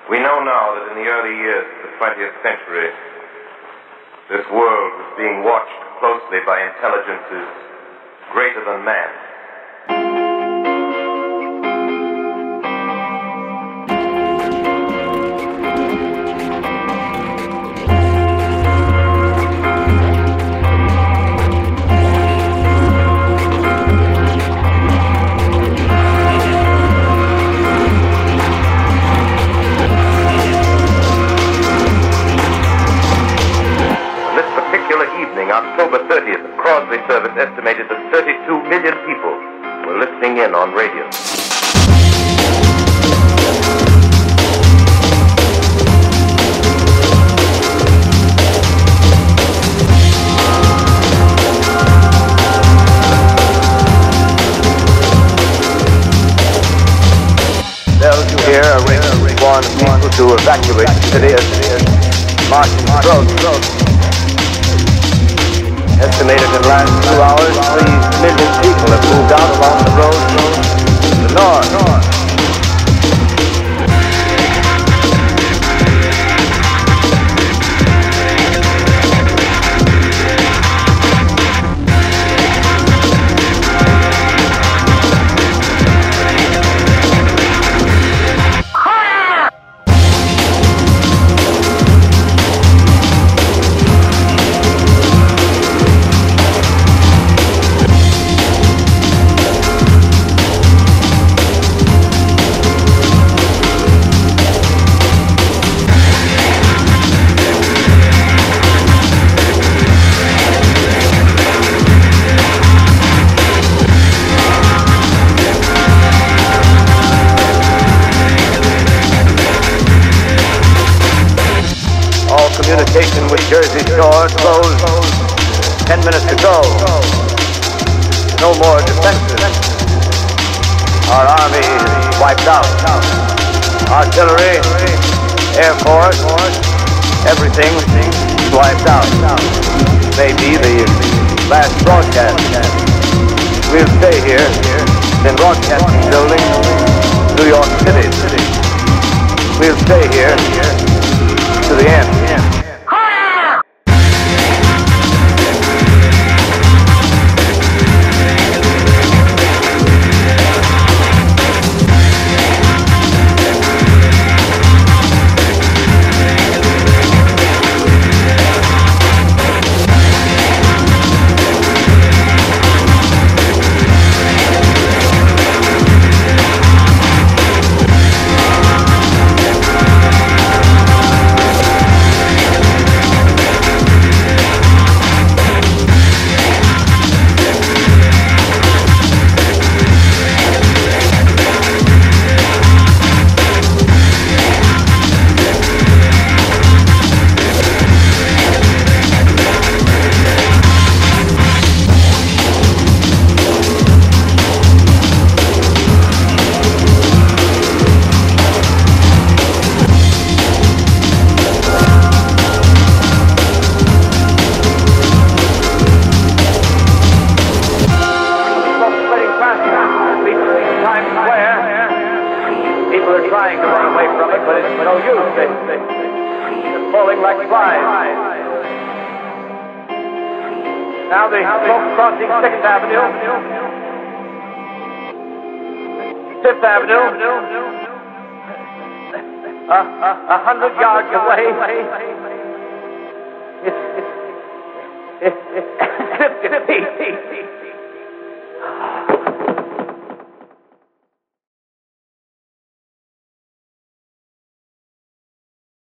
We know now that in the early years of the 20th century, this world was being watched closely by intelligences greater than man. October 30th, the Crosby service estimated that 32 million people were listening in on radio. Bells you hear are ringing, warn people to evacuate the city as marching roads. Estimated in the last 2 hours, 3 million people have moved out along the road to the north. Communication with Jersey Shore closed 10 minutes ago. No more defenses. Our army is wiped out. Artillery, Air Force, everything is wiped out. Maybe the last broadcast. We'll stay here in broadcasting building, New York City. We'll stay here to the end. Now the smoke crossing 6th Avenue. 5th Avenue. 100 yards away. It's 50 feet.